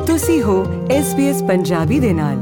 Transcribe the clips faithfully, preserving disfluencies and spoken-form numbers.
ਤੁਸੀਂ ਹੋ S B S Punjabi ਦੇ ਨਾਲ।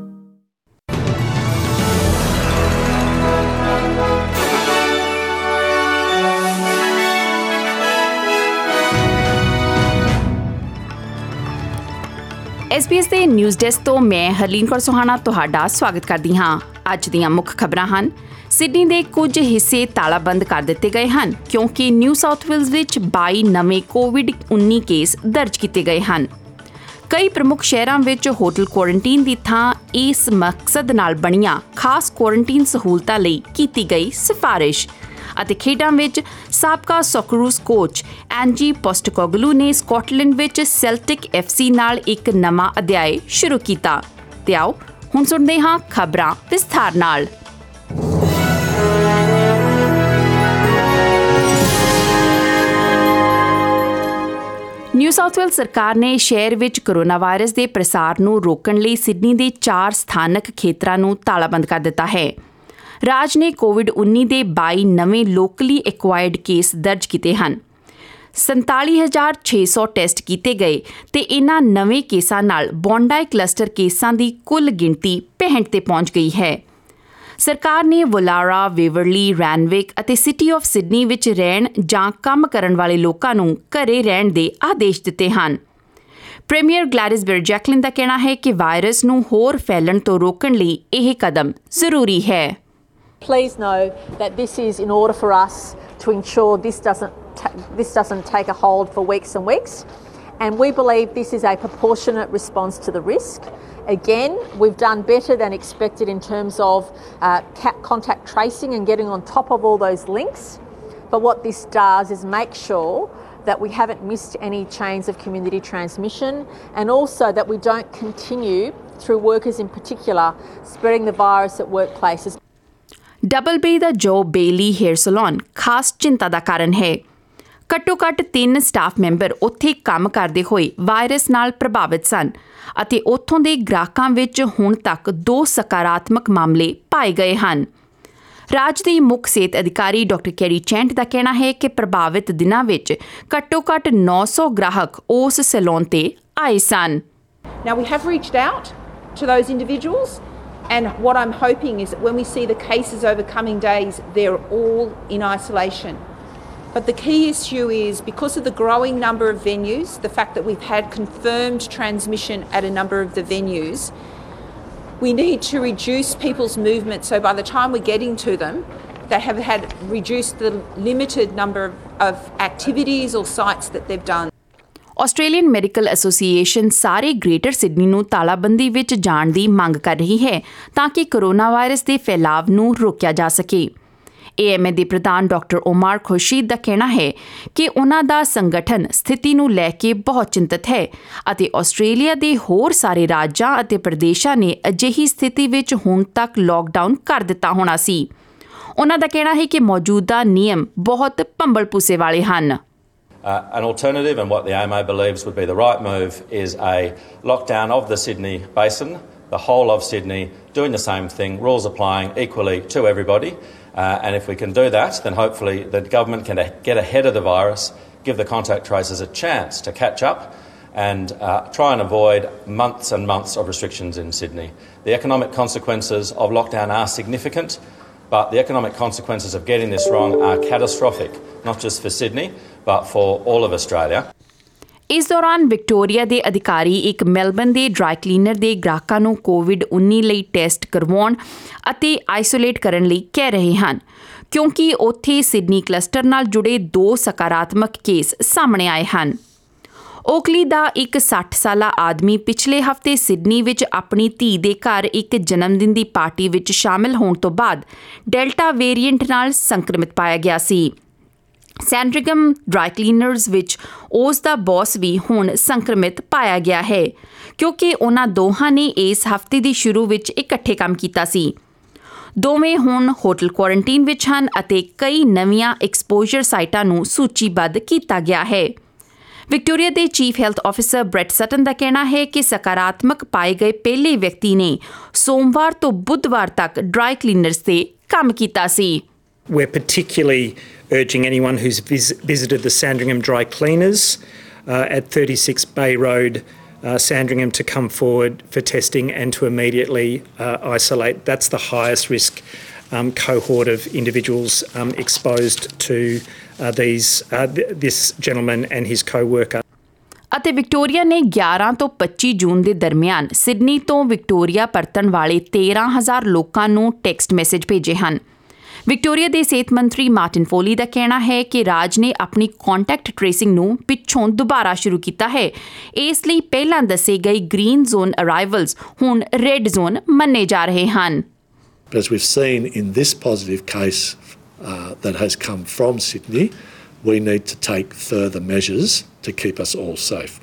ਐਸ ਬੀ ਐਸ ਦੇ ਨਿਊਜ਼ ਡੈਸਕ ਤੋਂ ਮੈਂ ਹਰਲੀਨ ਕੌਰ ਸੁਹਾਣਾ ਤੁਹਾਡਾ ਸਵਾਗਤ ਕਰਦੀ ਹਾਂ। ਅੱਜ ਦੀਆਂ ਮੁੱਖ ਖਬਰਾਂ ਹਨ। ਸਿਡਨੀ ਦੇ ਕੁਝ ਹਿੱਸੇ ਤਾਲਾਬੰਦ ਕਰ ਦਿੱਤੇ ਗਏ ਹਨ ਕਿਉਂਕਿ ਨਿਊ ਸਾਊਥ ਵੇਲਜ਼ ਵਿੱਚ ਬਾਈ ਨਵੇਂ ਕੋਵਿਡ ਉੱਨੀ ਕੇਸ ਦਰਜ ਕੀਤੇ ਗਏ ਹਨ। ਕਈ ਪ੍ਰਮੁੱਖ ਸ਼ਹਿਰਾਂ ਵਿੱਚ ਹੋਟਲ ਕੁਆਰੰਟੀਨ ਦੀ ਥਾਂ ਇਸ ਮਕਸਦ ਨਾਲ ਬਣੀਆਂ ਖਾਸ ਕੁਆਰੰਟੀਨ ਸਹੂਲਤਾਂ ਲਈ ਕੀਤੀ ਗਈ ਸਿਫਾਰਿਸ਼। ਅਤੇ ਖੇਡਾਂ ਵਿੱਚ ਸਾਬਕਾ ਸੋਕਰੂਸ ਕੋਚ ਐਂਜੀ ਪੋਸਟਕੋਗਲੂ ਨੇ ਸਕਾਟਲੈਂਡ ਵਿੱਚ ਸੈਲਟਿਕ ਐਫ ਸੀ ਨਾਲ ਇੱਕ ਨਵਾਂ ਅਧਿਆਇ ਸ਼ੁਰੂ ਕੀਤਾ। ਤੇ ਆਓ ਹੁਣ ਸੁਣਦੇ ਹਾਂ ਖਬਰਾਂ ਵਿਸਥਾਰ ਨਾਲ। ਨਿਊ ਸਾਊਥ ਵੇਲਜ਼ ਸਰਕਾਰ ਨੇ ਸ਼ਹਿਰ ਵਿੱਚ ਕੋਰੋਨਾ ਵਾਇਰਸ ਦੇ ਪ੍ਰਸਾਰ ਨੂੰ ਰੋਕਣ ਲਈ ਸਿਡਨੀ ਦੇ ਚਾਰ ਸਥਾਨਕ ਖੇਤਰਾਂ ਨੂੰ ਤਾਲਾਬੰਦ ਕਰ ਦਿੱਤਾ ਹੈ। ਰਾਜ ਨੇ ਕੋਵਿਡ ਉੱਨੀ ਦੇ ਬਾਈ ਨਵੇਂ ਲੋਕਲੀ ਐਕਵਾਇਰਡ ਕੇਸ ਦਰਜ ਕੀਤੇ ਹਨ। ਸੰਤਾਲੀ ਹਜ਼ਾਰ ਛੇ ਸੌ ਟੈਸਟ ਕੀਤੇ ਗਏ ਤੇ ਇਨ੍ਹਾਂ ਨਵੇਂ ਕੇਸਾਂ ਨਾਲ ਬੌਂਡਾਈ ਕਲਸਟਰ ਕੇਸਾਂ ਦੀ ਕੁੱਲ ਗਿਣਤੀ ਪੈਂਹਠ ਤੇ ਪਹੁੰਚ ਗਈ ਹੈ। ਸਰਕਾਰ ਨੇ ਵੋਲਾਰਾ, ਵੇਵਰਲੀ, ਰੈਨਵਿਕ ਅਤੇ ਸਿਟੀ ਆਫ ਸਿਡਨੀ ਵਿੱਚ ਰਹਿਣ ਜਾਂ ਕੰਮ ਕਰਨ ਵਾਲੇ ਲੋਕਾਂ ਨੂੰ ਘਰੇ ਰਹਿਣ ਦੇ ਆਦੇਸ਼ ਦਿੱਤੇ ਹਨ। ਪ੍ਰੀਮੀਅਰ ਗਲੈਡਿਸ ਬਰਜੈਕਲਿਨ ਦਾ ਕਹਿਣਾ ਹੈ ਕਿ ਵਾਇਰਸ ਨੂੰ ਹੋਰ ਫੈਲਣ ਤੋਂ ਰੋਕਣ ਲਈ ਇਹ ਕਦਮ ਜ਼ਰੂਰੀ ਹੈ। Please know that this is in order for us to ensure this doesn't ta- this doesn't take a hold for weeks and weeks, and we believe this is a proportionate response to the risk. Again, we've done better than expected in terms of uh, ca- contact tracing and getting on top of all those links. But what this does is make sure that we haven't missed any chains of community transmission, and also that we don't continue, through workers in particular, spreading the virus at workplaces. Double bay ਦਾ ਜੋ ਬੇਲੀ hair salon ਖਾਸ ਚਿੰਤਾ ਦਾ ਕਾਰਨ ਹੈ। ਘੱਟੋ ਘੱਟ ਤਿੰਨ ਸਟਾਫ ਮੈਂਬਰ ਉੱਥੇ ਕੰਮ ਕਰਦੇ ਹੋਏ ਵਾਇਰਸ ਨਾਲ ਪ੍ਰਭਾਵਿਤ ਸਨ ਅਤੇ ਉੱਥੋਂ ਦੇ ਗ੍ਰਾਹਕਾਂ ਵਿੱਚ ਹੁਣ ਤੱਕ ਦੋ ਸਕਾਰਾਤਮਕ ਮਾਮਲੇ ਪਾਏ ਗਏ ਹਨ। ਰਾਜ ਦੀ ਮੁੱਖ ਸਿਹਤ ਅਧਿਕਾਰੀ ਡਾਕਟਰ ਕੈਰੀ ਚੈਂਟ ਦਾ ਕਹਿਣਾ ਹੈ ਕਿ ਪ੍ਰਭਾਵਿਤ ਦਿਨਾਂ ਵਿੱਚ ਘੱਟੋ ਘੱਟ ਨੌ ਸੌ ਗ੍ਰਾਹਕ ਉਸ ਸੈਲੂਨ ਤੇ ਆਏ ਸਨ। Now we have reached out to those individuals. And what I'm hoping is that when we see the cases over coming days, they're all in isolation. But the key issue is because of the growing number of venues, the fact that we've had confirmed transmission at a number of the venues, we need to reduce people's movement. So by the time we're getting to them, they have had reduced the limited number of activities or sites that they've done. Australian medical association ਸਾਰੇ greater Sydney ਨੂੰ ਤਾਲਾਬੰਦੀ ਵਿੱਚ ਜਾਣ ਦੀ ਮੰਗ ਕਰ ਰਹੀ ਹੈ ਤਾਂ ਕਿ ਕੋਰੋਨਾ ਵਾਇਰਸ ਦੇ ਫੈਲਾਅ ਨੂੰ ਰੋਕਿਆ ਜਾ ਸਕੇ। ਏ ਐਮ ਏ ਦੇ ਪ੍ਰਧਾਨ ਡਾਕਟਰ ਉਮਰ ਖੁਰਸ਼ੀਦ ਦਾ ਕਹਿਣਾ ਹੈ ਕਿ ਉਨ੍ਹਾਂ ਦਾ ਸੰਗਠਨ ਸਥਿਤੀ ਨੂੰ ਲੈ ਕੇ ਬਹੁਤ ਚਿੰਤਤ ਹੈ ਅਤੇ ਆਸਟ੍ਰੇਲੀਆ ਦੇ ਹੋਰ ਸਾਰੇ ਰਾਜਾਂ ਅਤੇ ਪ੍ਰਦੇਸ਼ਾਂ ਨੇ ਅਜਿਹੀ ਸਥਿਤੀ ਵਿੱਚ ਹੁਣ ਤੱਕ ਲਾਕਡਾਊਨ ਕਰ ਦਿੱਤਾ ਹੋਣਾ ਸੀ। ਉਨ੍ਹਾਂ ਦਾ ਕਹਿਣਾ ਹੈ ਕਿ ਮੌਜੂਦਾ ਨਿਯਮ ਬਹੁਤ ਭੰਬਲ ਭੂਸੇ ਵਾਲੇ ਹਨ। Uh, an alternative, and what the A M A believes would be the right move, is a lockdown of the Sydney basin, the whole of Sydney, doing the same thing, rules applying equally to everybody. Uh, and if we can do that, then hopefully the government can get ahead of the virus, give the contact tracers a chance to catch up and uh, try and avoid months and months of restrictions in Sydney. The economic consequences of lockdown are significant, but the economic consequences of getting this wrong are catastrophic, not just for Sydney, but for all of Australia. ਇਸ ਦੌਰਾਨ Victoria ਦੇ ਅਧਿਕਾਰੀ ਇੱਕ Melbourne ਦੇ dry cleaner ਦੇ ਗ੍ਰਾਹਕਾਂ ਨੂੰ Covid ਉੱਨੀ ਲਈ ਟੈਸਟ ਕਰਵਾਉਣ ਅਤੇ ਆਈਸੋਲੇਟ ਕਰਨ ਲਈ ਕਹਿ ਰਹੇ ਹਨ ਕਿਉਂਕਿ ਉੱਥੇ ਸਿਡਨੀ ਕਲਸਟਰ ਨਾਲ ਜੁੜੇ ਦੋ ਸਕਾਰਾਤਮਕ ਕੇਸ ਸਾਹਮਣੇ ਆਏ ਹਨ। ਓਕਲੀ ਦਾ ਇੱਕ ਸੱਠ ਸਾਲਾ ਆਦਮੀ ਪਿਛਲੇ ਹਫ਼ਤੇ ਸਿਡਨੀ ਵਿੱਚ ਆਪਣੀ ਧੀ ਦੇ ਘਰ ਇੱਕ ਜਨਮਦਿਨ ਦੀ ਪਾਰਟੀ ਵਿੱਚ ਸ਼ਾਮਲ ਹੋਣ ਤੋਂ ਬਾਅਦ ਡੈਲਟਾ ਵੇਰੀਐਂਟ ਨਾਲ ਸੰਕਰਮਿਤ ਪਾਇਆ ਗਿਆ ਸੀ। ਸੈਂਡਰਿਗਮ ਡਰਾਈ ਕਲੀਨਰਜ਼ ਵਿੱਚ ਉਸ ਦਾ ਬੌਸ ਵੀ ਹੁਣ ਸੰਕਰਮਿਤ ਪਾਇਆ ਗਿਆ ਹੈ ਕਿਉਂਕਿ ਉਹਨਾਂ ਦੋਹਾਂ ਨੇ ਇਸ ਹਫ਼ਤੇ ਦੀ ਸ਼ੁਰੂ ਵਿੱਚ ਇਕੱਠੇ ਕੰਮ ਕੀਤਾ ਸੀ। ਦੋਵੇਂ ਹੁਣ ਹੋਟਲ ਕੁਆਰੰਟੀਨ ਵਿੱਚ ਹਨ ਅਤੇ ਕਈ ਨਵੀਆਂ ਐਕਸਪੋਜ਼ਰ ਸਾਈਟਾਂ ਨੂੰ ਸੂਚੀਬੱਧ ਕੀਤਾ ਗਿਆ ਹੈ। ਵਿਕਟੋਰੀਆ ਦੇ chief health officer Brett Sutton ਦਾ ਕਹਿਣਾ ਹੈ ਕਿ ਸਕਾਰਾਤਮਕ ਪਾਏ ਗਏ ਪਹਿਲੇ ਵਿਅਕਤੀ ਨੇ ਸੋਮਵਾਰ ਤੋਂ ਬੁੱਧਵਾਰ ਤੱਕ ਡਰਾਈ ਕਲੀਨਰਜ਼ ਤੇ ਕੰਮ ਕੀਤਾ ਸੀ। We're particularly urging anyone who's vis- visited the Sandringham Dry Cleaners uh, at thirty-six Bay Road uh, Sandringham to come forward for testing and to immediately uh, isolate. That's the highest risk um, cohort of individuals um, exposed to uh, these uh, th- this gentleman and his co-worker. ਅਤੇ Victoria ਨੇ ਗਿਆਰਾਂ ਤੋਂ ਪੱਚੀ ਜੂਨ ਦੇ ਦਰਮਿਆਨ Sydney ਤੋਂ Victoria ਪਰਤਣ ਵਾਲੇ ਤੇਰਾਂ ਹਜ਼ਾਰ ਲੋਕਾਂ ਨੂੰ ਟੈਕਸਟ ਮੈਸੇਜ ਭੇਜੇ ਹਨ। ਵਿਕਟੋਰੀਆ ਦੇ ਸਿਹਤ ਮੰਤਰੀ ਮਾਰਟਿਨ ਫੋਲੀ ਦਾ ਕਹਿਣਾ ਹੈ ਕਿ ਰਾਜ ਨੇ ਆਪਣੀ ਕੰਟੈਕਟ ਟ੍ਰੇਸਿੰਗ ਨੂੰ ਪਿੱਛੋਂ ਦੁਬਾਰਾ ਸ਼ੁਰੂ ਕੀਤਾ ਹੈ। ਇਸ ਲਈ ਪਹਿਲਾਂ ਦੱਸੇ ਗਏ ਗ੍ਰੀਨ ਜ਼ੋਨ ਅਰਾਈਵਲਸ ਹੁਣ ਰੈੱਡ ਜ਼ੋਨ ਮੰਨੇ ਜਾ ਰਹੇ ਹਨ। As we've seen in this positive case uh, that has come from Sydney, we need to take further measures to keep us all safe.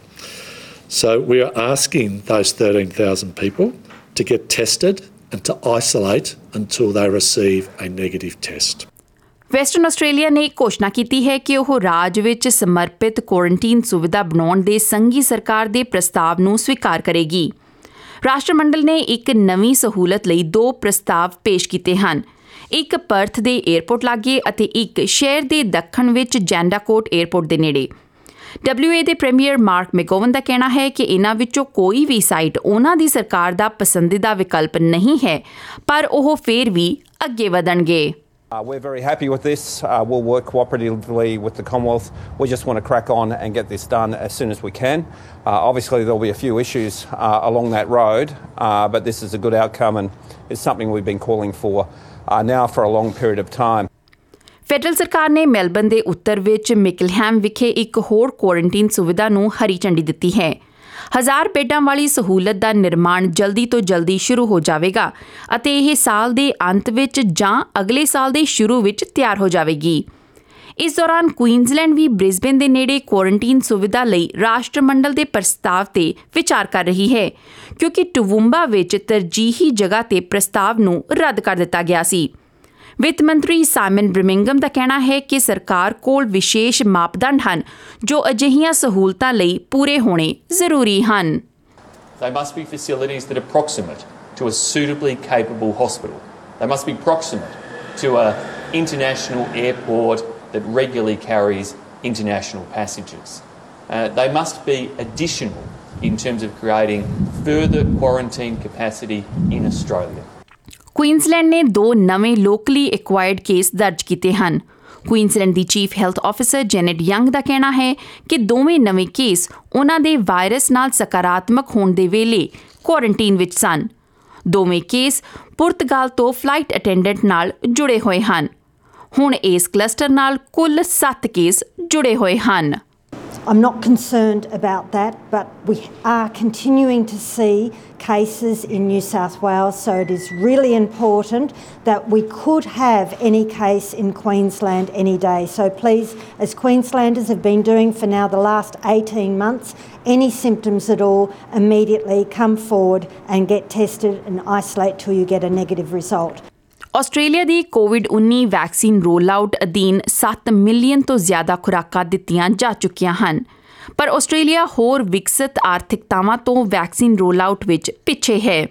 So we are asking those thirteen thousand people to get tested and to isolate until they receive a negative test. Western Australia ਨੇ ਘੋਸ਼ਣਾ ਕੀਤੀ ਹੈ ਕਿ ਉਹ ਰਾਜ ਵਿੱਚ ਸਮਰਪਿਤ quarantine ਸੁਵਿਧਾ ਬਣਾਉਣ ਦੇ ਸੰਘੀ ਸਰਕਾਰ ਦੇ ਪ੍ਰਸਤਾਵ ਨੂੰ ਸਵੀਕਾਰ ਕਰੇਗੀ। ਰਾਸ਼ਟਰਮੰਡਲ ਨੇ ਇੱਕ ਨਵੀਂ ਸਹੂਲਤ ਲਈ ਦੋ ਪ੍ਰਸਤਾਵ ਪੇਸ਼ ਕੀਤੇ ਹਨ, ਇੱਕ ਪਰਥ ਦੇ ਏਅਰਪੋਰਟ ਲਾਗੇ ਅਤੇ ਇੱਕ ਸ਼ਹਿਰ ਦੇ ਦੱਖਣ ਵਿੱਚ ਜੈਂਡਾਕੋਟ ਏਅਰਪੋਰਟ ਦੇ ਨੇੜੇ। ਡਬਲਿਊ ਏ ਦੇ ਪ੍ਰੀਮੀਅਰ ਮਾਰਕ ਮੈਗੋਵਨ ਦਾ ਕਹਿਣਾ ਹੈ ਕਿ ਇਹਨਾਂ ਵਿੱਚੋਂ ਕੋਈ ਵੀ ਸਾਈਟ ਉਹਨਾਂ ਦੀ ਸਰਕਾਰ ਦਾ ਪਸੰਦੀਦਾ ਵਿਕਲਪ ਨਹੀਂ ਹੈ, ਪਰ ਉਹ ਫੇਰ ਵੀ ਅੱਗੇ ਵਧਣਗੇ। Uh, we're very happy with this. Uh, we'll work cooperatively with the Commonwealth. We just want to crack on and get this done as soon as we can. Uh, obviously, there'll be a few issues uh, along that road, uh, but this is a good outcome and it's something we've been calling for uh, now for a long period of time. Federal ਸਰਕਾਰ ਨੇ Melbourne ਦੇ ਉੱਤਰ ਵਿੱਚ ਮਿਕਲਹੈਮ ਵਿਖੇ ਇੱਕ ਹੋਰ quarantine ਸੁਵਿਧਾ ਨੂੰ ਹਰੀ ਝੰਡੀ ਦਿੱਤੀ ਹੈ। ਹਜ਼ਾਰ ਬੈੱਡਾਂ ਵਾਲੀ ਸਹੂਲਤ ਦਾ ਨਿਰਮਾਣ ਜਲਦੀ ਤੋਂ ਜਲਦੀ ਸ਼ੁਰੂ ਹੋ ਜਾਵੇਗਾ ਅਤੇ ਇਹ ਸਾਲ ਦੇ ਅੰਤ ਵਿੱਚ ਜਾਂ ਅਗਲੇ ਸਾਲ ਦੇ ਸ਼ੁਰੂ ਵਿੱਚ ਤਿਆਰ ਹੋ ਜਾਵੇਗੀ। ਇਸ ਦੌਰਾਨ ਕੁਈਨਜ਼ਲੈਂਡ ਵੀ ਬ੍ਰਿਸਬੇਨ ਦੇ ਨੇੜੇ ਕੁਆਰੰਟੀਨ ਸੁਵਿਧਾ ਲਈ ਰਾਸ਼ਟਰਮੰਡਲ ਦੇ ਪ੍ਰਸਤਾਵ ਤੇ ਵਿਚਾਰ ਕਰ ਰਹੀ ਹੈ, ਕਿਉਂਕਿ ਟੂਵੂੰਬਾ ਵਿੱਚ ਤਰਜੀਹੀ ਜਗ੍ਹਾ ਤੇ ਪ੍ਰਸਤਾਵ ਨੂੰ ਰੱਦ ਕਰ ਦਿੱਤਾ ਗਿਆ ਸੀ। ਵਿੱਤ ਮੰਤਰੀ ਸਾਈਮਨ ਬ੍ਰਿਮਿੰਗਮ ਦਾ ਕਹਿਣਾ ਹੈ ਕਿ ਸਰਕਾਰ ਕੋਲ ਵਿਸ਼ੇਸ਼ ਮਾਪਦੰਡ ਹਨ ਜੋ ਅਜਿਹੀਆਂ ਸਹੂਲਤਾਂ ਲਈ ਪੂਰੇ ਹੋਣੇ ਜ਼ਰੂਰੀ ਹਨ। They must be facilities that are proximate to a suitably capable hospital. They must be proximate to an international airport that regularly carries international passengers. Uh, they must be additional in terms of creating further quarantine capacity in Australia. Queensland ਨੇ ਦੋ ਨਵੇਂ locally acquired cases ਦਰਜ ਕੀਤੇ ਹਨ। Queensland ਦੀ chief health officer Jeannette Young ਦਾ ਕਹਿਣਾ ਹੈ ਕਿ ਦੋਵੇਂ ਨਵੇਂ ਕੇਸ ਉਹਨਾਂ ਦੇ ਵਾਇਰਸ ਨਾਲ ਸਕਾਰਾਤਮਕ ਹੋਣ ਦੇ ਵੇਲੇ ਕੁਆਰੰਟੀਨ ਵਿੱਚ ਸਨ। ਦੋਵੇਂ ਕੇਸ ਪੁਰਤਗਾਲ ਤੋਂ ਫਲਾਈਟ ਅਟੈਂਡੈਂਟ ਨਾਲ ਜੁੜੇ ਹੋਏ ਹਨ। ਹੁਣ ਇਸ ਕਲਸਟਰ ਨਾਲ ਕੁੱਲ ਸੱਤ ਕੇਸ ਜੁੜੇ ਹੋਏ ਹਨ। I'm not concerned about that, but we are continuing to see cases in New South Wales, so it is really important that we could have any case in Queensland any day. So please, as Queenslanders have been doing for now the last eighteen months, any symptoms at all, immediately come forward and get tested and isolate till you get a negative result. Australia ਦੀ covid ਉੱਨੀ vaccine roll out ਅਧੀਨ ਸੱਤ million ਤੋਂ ਜ਼ਿਆਦਾ ਖੁਰਾਕਾਂ ਦਿੱਤੀਆਂ ਜਾ ਚੁੱਕੀਆਂ ਹਨ, ਪਰ ਆਸਟ੍ਰੇਲੀਆ ਹੋਰ ਵਿਕਸਿਤ ਆਰਥਿਕਤਾਵਾਂ ਤੋਂ ਵੈਕਸੀਨ ਰੋਲ ਆਊਟ ਵਿੱਚ ਪਿੱਛੇ ਹੈ।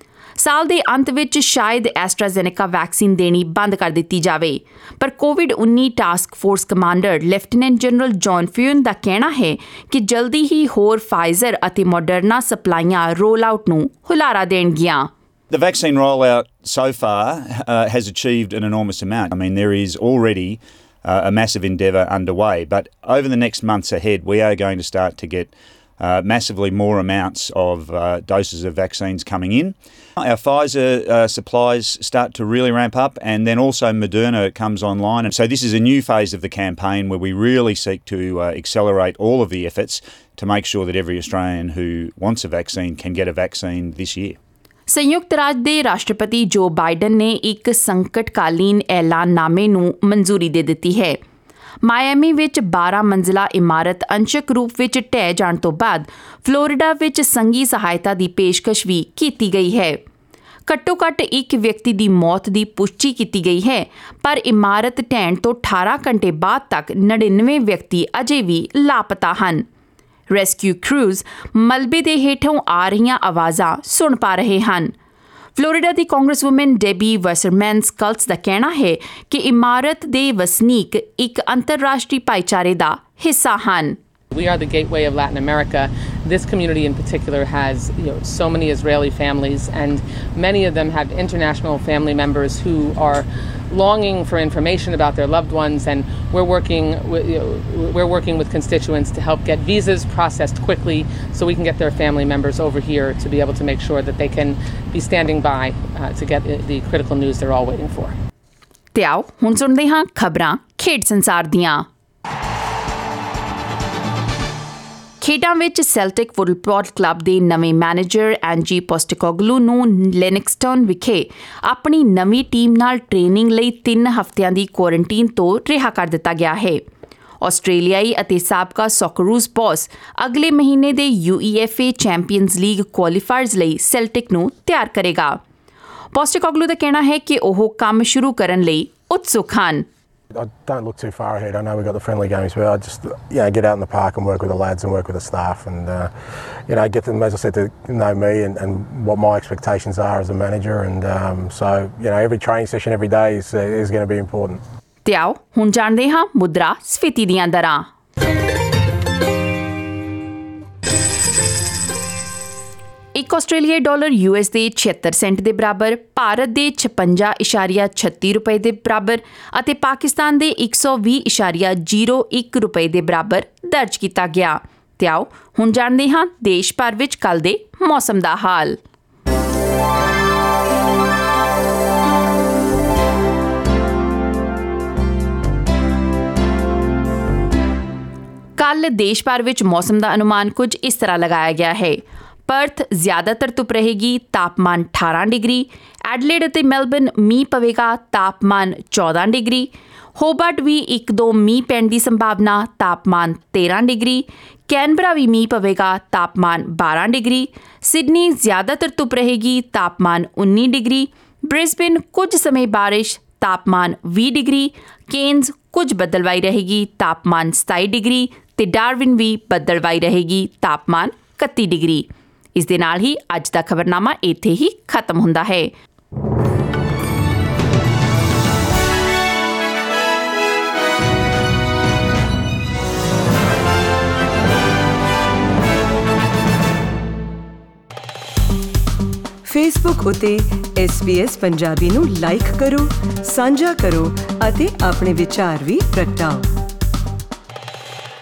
ਸਾਲ ਦੇ ਅੰਤ ਵਿੱਚ ਸ਼ਾਇਦ ਐਸਟਰਾਜ਼ੈਨੇਕਾ ਵੈਕਸੀਨ ਦੇਣੀ ਬੰਦ ਕਰ ਦਿੱਤੀ ਜਾਵੇ, ਪਰ ਕੋਵਿਡ ਉੱਨੀ task force commander lieutenant general John Frewen ਦਾ ਕਹਿਣਾ ਹੈ ਕਿ ਜਲਦੀ ਹੀ ਹੋਰ ਫਾਈਜ਼ਰ ਅਤੇ ਮੋਡਰਨਾ ਸਪਲਾਈਆਂ ਰੋਲ ਆਊਟ ਨੂੰ ਹੁਲਾਰਾ ਦੇਣਗੀਆਂ। The vaccine rollout so far uh, has achieved an enormous amount. I mean, there is already uh, a massive endeavour underway, but over the next months ahead, we are going to start to get uh, massively more amounts of uh, doses of vaccines coming in. Our Pfizer uh, supplies start to really ramp up, and then also Moderna comes online. And so this is a new phase of the campaign where we really seek to uh, accelerate all of the efforts to make sure that every Australian who wants a vaccine can get a vaccine this year. ਸੰਯੁਕਤ ਰਾਜ ਦੇ ਰਾਸ਼ਟਰਪਤੀ ਜੋ Biden ਨੇ ਇੱਕ ਸੰਕਟਕਾਲੀਨ ਐਲਾਨਨਾਮੇ ਨੂੰ ਮਨਜ਼ੂਰੀ ਦੇ ਦਿੱਤੀ ਹੈ। ਮਾਇਆਮੀ ਵਿੱਚ ਬਾਰਾਂ ਮੰਜ਼ਿਲਾ ਇਮਾਰਤ ਅੰਸ਼ਕ ਰੂਪ ਵਿੱਚ ਢਹਿ ਜਾਣ ਤੋਂ ਬਾਅਦ ਫਲੋਰੀਡਾ ਵਿੱਚ ਸੰਘੀ ਸਹਾਇਤਾ ਦੀ ਪੇਸ਼ਕਸ਼ ਵੀ ਕੀਤੀ ਗਈ ਹੈ। ਘੱਟੋ ਘੱਟ ਇੱਕ ਵਿਅਕਤੀ ਦੀ ਮੌਤ ਦੀ ਪੁਸ਼ਟੀ ਕੀਤੀ ਗਈ ਹੈ, ਪਰ ਇਮਾਰਤ ਢਹਿਣ ਤੋਂ ਅਠਾਰਾਂ ਘੰਟੇ ਬਾਅਦ ਤੱਕ ਨੜਿਨਵੇਂ ਵਿਅਕਤੀ ਅਜੇ ਵੀ ਲਾਪਤਾ ਹਨ। ਰੈਸਕਿਊ ਕ੍ਰੂਜ਼ ਮਲਬੇ ਦੇ ਹੇਠੋਂ ਆ ਰਹੀਆਂ ਆਵਾਜ਼ਾਂ ਸੁਣ ਪਾ ਰਹੇ ਹਨ। ਫਲੋਰੀਡਾ ਦੀ ਕਾਂਗਰਸਵੁਮਨ ਡੈਬੀ ਵਸਰਮੈਨ ਸਕਲਟਸ ਦਾ ਕਹਿਣਾ ਹੈ ਕਿ ਇਮਾਰਤ ਦੇ ਵਸਨੀਕ ਇੱਕ ਅੰਤਰਰਾਸ਼ਟਰੀ ਭਾਈਚਾਰੇ ਦਾ ਹਿੱਸਾ ਹਨ। We are the gateway of Latin America this community in particular has, you know, so many Israeli families, and many of them have international family members who are longing for information about their loved ones, and we're working with, you know, we're working with constituents to help get visas processed quickly so we can get their family members over here to be able to make sure that they can be standing by uh, to get the critical news they're all waiting for. ਤੇ ਆਓ ਹੁਣ ਸੁਣਦੇ ਹਾਂ ਖਬਰਾਂ ਖੇਡ ਸੰਸਾਰ ਦੀਆਂ। ਖੇਡਾਂ ਵਿੱਚ ਸੈਲਟਿਕ ਫੁੱਟਬਾਲ ਕਲੱਬ ਦੇ ਨਵੇਂ ਮੈਨੇਜਰ ਐਂਜੀ ਪੋਸਟੇਕੋਗਲੂ ਨੂੰ ਲੈਨਿੰਗਸਟਨ ਵਿਖੇ ਆਪਣੀ ਨਵੀਂ ਟੀਮ ਨਾਲ ਟ੍ਰੇਨਿੰਗ ਲਈ ਤਿੰਨ ਹਫ਼ਤਿਆਂ ਦੀ ਕੁਆਰੰਟੀਨ ਤੋਂ ਰਿਹਾ ਕਰ ਦਿੱਤਾ ਗਿਆ ਹੈ। ਆਸਟ੍ਰੇਲੀਆਈ ਅਤੇ ਸਾਬਕਾ ਸੌਕਰੂਜ਼ ਬੌਸ ਅਗਲੇ ਮਹੀਨੇ ਦੇ U E F A Champions League qualifiers ਲਈ ਸੈਲਟਿਕ ਨੂੰ ਤਿਆਰ ਕਰੇਗਾ। ਪੋਸਟੇਕੋਗਲੂ ਦਾ ਕਹਿਣਾ ਹੈ ਕਿ ਉਹ ਕੰਮ ਸ਼ੁਰੂ ਕਰਨ ਲਈ ਉਤਸੁਕ ਹਨ। I don't look too far ahead. I know we've got the friendly games, but I just, you know, get out in the park and work with the lads and work with the staff, and uh, you know, get them, as I said, to know me and, and what my expectations are as a manager, and um, so you know, every training session every day is uh, is going to be important. ਤੇ ਆਓ ਹੁਣ ਜਾਣਦੇ ਹਾਂ ਮੁਦਰਾ ਸਫੀਤੀ ਦੀਆਂ ਦਰਾਂ। ਇੱਕ ਆਸਟ੍ਰੇਲੀਆਈ dollar U S ਦੇ ਛਿਹੱਤਰ ਸੈਂਟ ਦੇ ਬਰਾਬਰ, ਭਾਰਤ ਦੇ ਛਪੰਜਾ ਇਸ਼ਾਰੀਆ ਛੱਤੀ ਰੁਪਏ ਦੇ ਬਰਾਬਰ ਅਤੇ ਪਾਕਿਸਤਾਨ ਦੇ ਇੱਕ ਸੌ ਵੀਹ ਇਸ਼ਾਰੀਆ ਜ਼ੀਰੋ ਇੱਕ ਰੁਪਏ ਦੇ ਬਰਾਬਰ ਦਰਜ ਕੀਤਾ ਗਿਆ। ਤੇ ਆਓ ਹੁਣ ਜਾਣਦੇ ਹਾਂ ਦੇਸ਼ ਭਰ ਵਿੱਚ ਕੱਲ੍ਹ ਦੇ ਮੌਸਮ ਦਾ ਹਾਲ। ਕੱਲ੍ਹ ਦੇਸ਼ ਭਰ ਵਿੱਚ ਮੌਸਮ ਦਾ ਅਨੁਮਾਨ ਕੁਝ ਇਸ ਤਰ੍ਹਾਂ ਲਗਾਇਆ ਗਿਆ ਹੈ। ਪਰਥ ਜ਼ਿਆਦਾਤਰ ਧੁੱਪ ਰਹੇਗੀ, ਤਾਪਮਾਨ ਅਠਾਰਾਂ ਡਿਗਰੀ। ਐਡਲੇਡ ਅਤੇ ਮੈਲਬਨ ਮੀਂਹ ਪਵੇਗਾ, ਤਾਪਮਾਨ ਚੌਦਾਂ ਡਿਗਰੀ। ਹੋਬਰਟ ਵੀ ਇੱਕ ਦੋ ਮੀਂਹ ਪੈਣ ਦੀ ਸੰਭਾਵਨਾ, ਤਾਪਮਾਨ ਤੇਰਾਂ ਡਿਗਰੀ। ਕੈਨਬਰਾ ਵੀ ਮੀਂਹ ਪਵੇਗਾ, ਤਾਪਮਾਨ ਬਾਰਾਂ ਡਿਗਰੀ। ਸਿਡਨੀ ਜ਼ਿਆਦਾਤਰ ਧੁੱਪ ਰਹੇਗੀ, ਤਾਪਮਾਨ ਉੱਨੀ ਡਿਗਰੀ। ਬ੍ਰਿਸਬੇਨ ਕੁਝ ਸਮੇਂ ਬਾਰਿਸ਼, ਤਾਪਮਾਨ ਵੀਹ ਡਿਗਰੀ। ਕੇਨਜ਼ ਕੁਝ ਬੱਦਲਵਾਈ ਰਹੇਗੀ, ਤਾਪਮਾਨ ਸਤਾਈ ਡਿਗਰੀ। ਤੇ ਡਾਰਵਿਨ ਵੀ ਬੱਦਲਵਾਈ ਰਹੇਗੀ, ਤਾਪਮਾਨ ਇਕੱਤੀ ਡਿਗਰੀ। ਇਸ ਦੇ ਨਾਲ ਹੀ ਅੱਜ ਦਾ ਖਬਰਨਾਮਾ ਇੱਥੇ ਹੀ ਖਤਮ ਹੁੰਦਾ ਹੈ। ਫੇਸਬੁੱਕ ਉਤੇ ਐਸ ਬੀ ਐਸ ਪੰਜਾਬੀ ਨੂੰ ਲਾਈਕ ਕਰੋ, ਸਾਂਝਾ ਕਰੋ ਅਤੇ ਆਪਣੇ ਵਿਚਾਰ ਵੀ ਪ੍ਰਗਟਾਓ।